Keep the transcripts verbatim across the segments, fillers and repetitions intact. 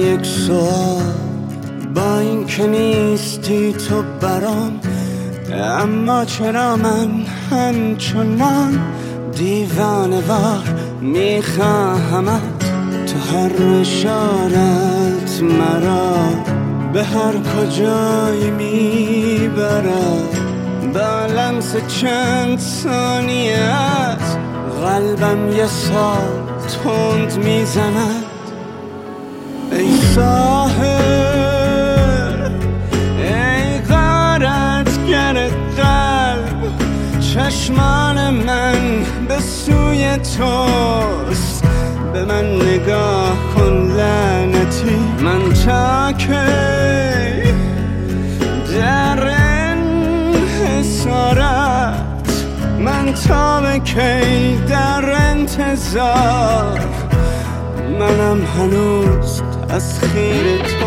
یک سوال، با این که نیستی تو برام، اما چرا من همچنان دیوانه وار میخواهمت؟ تو هر اشارت مرا به هر کجایی میبرد، با لمس چند ثانیت قلبم یه سال تند میزند. ای ساحر، ای غارتگر قلب، چشمان من به سوی توست، به من نگاه کن لعنتی. من تا کی در انحصارت، من تا به کی در انتظار، منم هنوز تسخیر تو.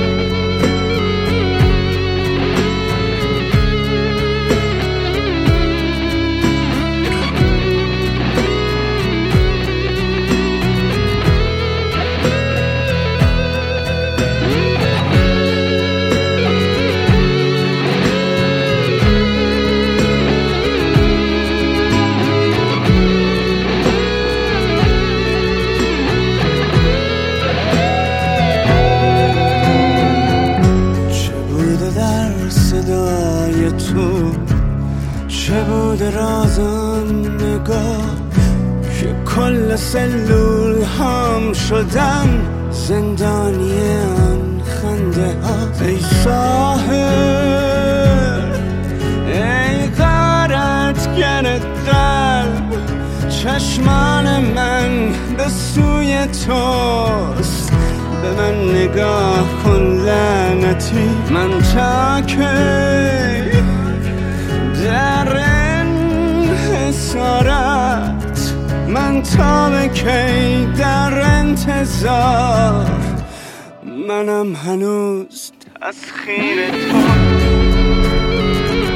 صدای تو چه بود رازان نگاه که کل سلول هم شدم زندانی آن خنده ها. ای ساحر، ای غارتگر قلب، چشمان من به سوی توست، به من نگاه کن لعنتی. من تا کی در انحصارت، من تا به کی در انتظار، منم هنوز تسخیر تو.